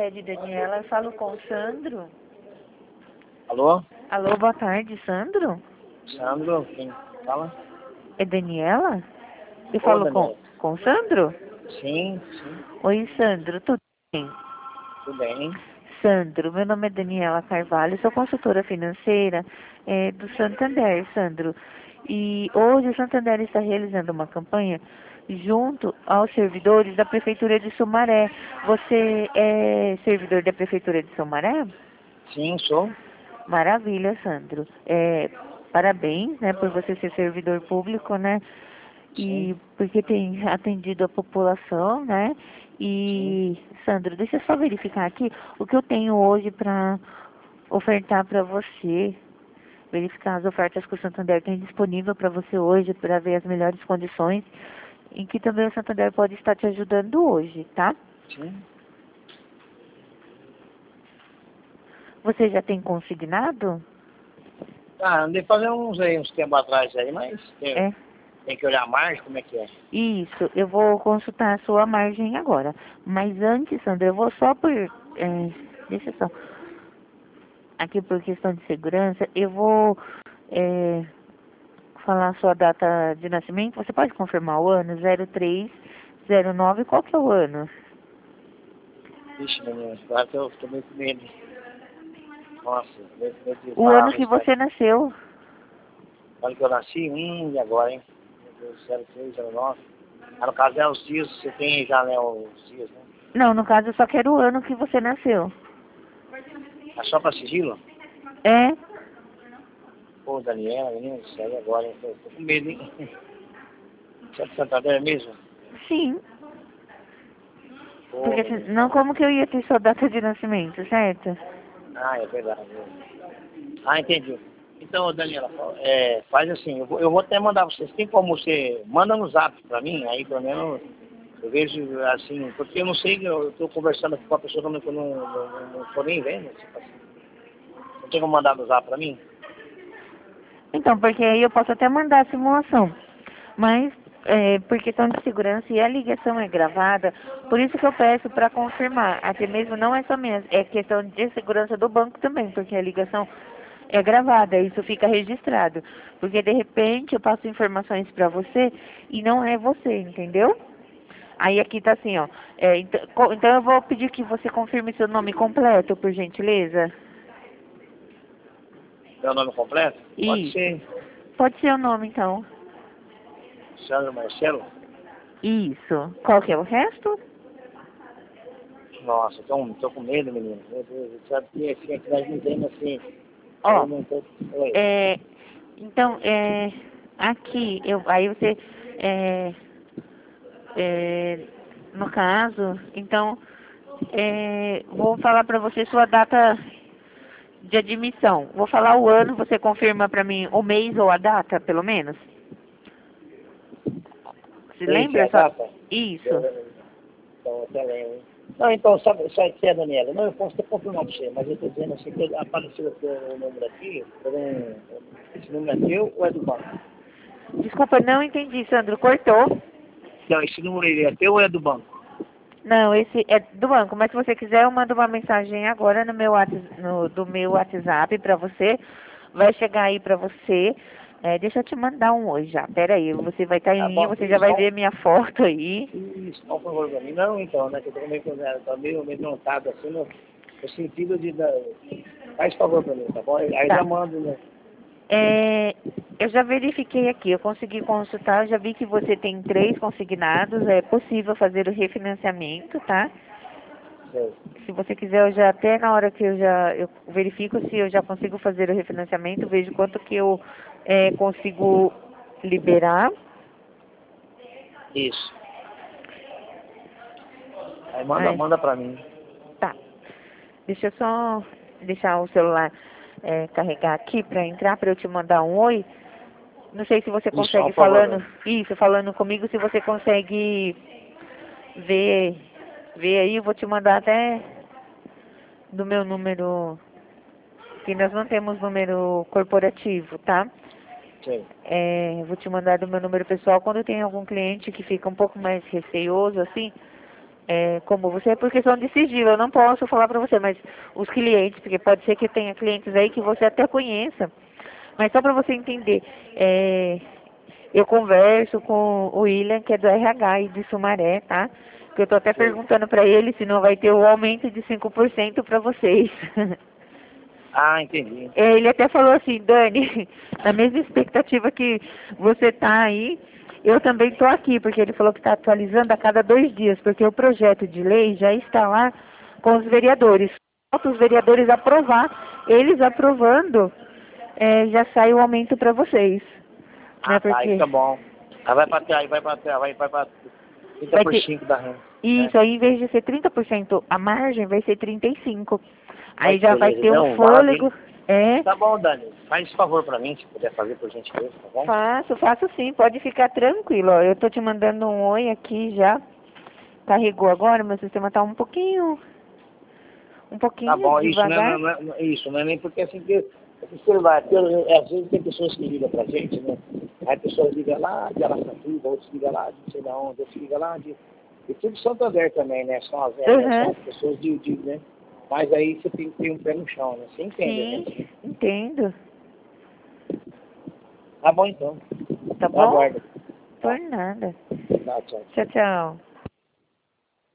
tarde, Daniela. Eu falo com o Sandro. Alô? Alô, boa tarde, Sandro? Sandro, quem fala? É Daniela? Eu Ô, falo Daniela. com o Sandro? Sim, sim, Oi, Sandro, tudo bem? tudo bem. Sandro, meu nome é Daniela Carvalho, sou consultora financeira do Santander, Sandro. E hoje o Santander está realizando uma campanha junto aos servidores da Prefeitura de Sumaré. Você é servidor da Prefeitura de Sumaré? Sim, sou. Maravilha, Sandro. Parabéns, né, por você ser servidor público, né? Sim, E porque tem atendido a população, né? sim. E, Sandro, deixa eu só verificar aqui o que eu tenho hoje para ofertar para você. Verificar as ofertas que o Santander tem disponível para você hoje, para ver as melhores condições, em que também o Santander pode estar te ajudando hoje, tá? Sim. Você já tem consignado? Ah, andei fazendo uns tempos atrás aí, mas É. tem que olhar mais, como é que é? Isso, eu vou consultar a sua margem agora. Mas antes, Sandra, eu vou só deixa só. Aqui por questão de segurança, eu vou é, falar a sua data de nascimento. Você pode confirmar o ano? 0309, qual que é o ano? Vixe, menino, agora que eu tô meio com medo. Nossa, medo de O falar ano a que respeito. você nasceu. Quando que eu nasci? E agora, hein? Meu Deus, 03, 09. Ah, no caso é os dias, você tem já, né, os dias, né? Não, no caso eu só quero o ano que você nasceu. É só pra sigilo? É? Pô, Daniela, menino, isso aí agora, hein? Tô com medo, hein? Você é de Santander mesmo? Sim. Pô, Porque menino, senão como que eu ia ter sua data de nascimento, certo? Ah, é verdade. Ah, entendi. Então, Daniela, faz assim, eu vou até mandar vocês. Tem como você manda no zap pra mim, aí pelo menos eu vejo assim, porque eu não sei, eu estou conversando com a pessoa que eu não tô nem vendo. Tipo assim. Não tem como mandar no zap pra mim? Então, porque aí eu posso até mandar a simulação. Mas, por questão de segurança, e a ligação é gravada, por isso que eu peço para confirmar. Até mesmo não é só minha, é questão de segurança do banco também, porque a ligação é gravada, isso fica registrado. Porque de repente eu passo informações para você e não é você, entendeu? Aí aqui tá assim, ó. Então eu vou pedir que você confirme seu nome completo, por gentileza. Meu nome completo? Pode Isso. ser Pode ser o nome, então. Sandro Marcelo. Isso. Qual que é o resto? Nossa, tô com medo, menino. Meu Deus, sabe que assim, aqui nós não temos assim. Aí Ó, eu não tô. Oi. é, então, aqui, aí você, é, é, no caso, então, vou falar para você sua data de admissão. Vou falar o ano, você confirma para mim o mês ou a data, pelo menos? Se Esse é lembra a só? data? Isso. Então, até lembro, hein? Não, então, sabe que é, Daniela? Não, eu posso até confirmar pra você, mas eu tô dizendo assim, que apareceu aqui o número aqui, esse número é teu ou é do banco? Desculpa, não entendi, Sandro, cortou. Não, esse número aí é teu ou é do banco? Não, esse é do banco, mas se você quiser, eu mando uma mensagem agora no meu do meu WhatsApp para você. Vai chegar aí para você. Deixa eu te mandar um hoje já. Pera aí, você vai estar em Tá linha, bom, você já vai ver minha foto aí. isso, por favor, pra mim. Não, então, né, que eu tô meio, tá meio montado assim, no sentido de, faz favor pra mim, tá bom? Aí Tá. já mando, né? Eu já verifiquei aqui, eu consegui consultar, eu já vi que você tem 3 consignados, é possível fazer o refinanciamento, tá? Sei. Se você quiser, eu já até na hora que eu verifico se eu já consigo fazer o refinanciamento, vejo quanto que eu consigo liberar. Isso. Aí Ai, manda pra mim. tá. Deixa eu só deixar o celular carregar aqui para entrar, para eu te mandar um oi. Não sei se você Isso, por consegue favor, né? falando comigo, se você consegue ver, ver aí, eu vou te mandar até do meu número, que nós não temos número corporativo, tá? Sei. Vou te mandar do meu número pessoal. Quando tem algum cliente que fica um pouco mais receioso, assim, como você, por questão de sigilo, eu não posso falar para você, mas os clientes, porque pode ser que tenha clientes aí que você até conheça, mas só para você entender, eu converso com o William, que é do RH e de Sumaré, tá? Que eu tô até Sei. perguntando para ele se não vai ter o aumento de 5% para vocês. Ah, entendi. Ele até falou assim, Dani, na mesma expectativa que você tá aí, eu também estou aqui, porque ele falou que está atualizando a cada 2 dias, porque o projeto de lei já está lá com os vereadores. Falta os vereadores aprovar, eles aprovando, já sai o aumento para vocês. Né, Ah, tá, isso porque é bom. Aí vai pra vai 30 por ter 5 da renda, né? isso, aí em vez de ser 30% a margem, vai ser 35%. Olha Aí que já vai beleza. ter um Não, maravilha. fôlego. É, Tá bom, Dani. Faz esse favor pra mim, se puder fazer, por gentileza, tá bom? faço sim, pode ficar tranquilo. Ó. Eu tô te mandando um oi aqui já. Carregou agora, meu sistema tá um Tá pouquinho bom, isso não é, devagar. isso, não é nem porque assim que esse celular, às vezes tem pessoas que ligam pra gente, né? Aí pessoas ligam lá de Araçatuba, outros ligam lá de não sei de onde, outros ligam lá de. E tudo Santander também, né? São Uhum. as pessoas né? Mas aí você tem que ter um pé no chão, né? Você entende a Sim, gente, né? entendo. Tá bom então. Tá Eu bom? aguardo. Por Tá, nada. tá, tchau. Tchau, tchau.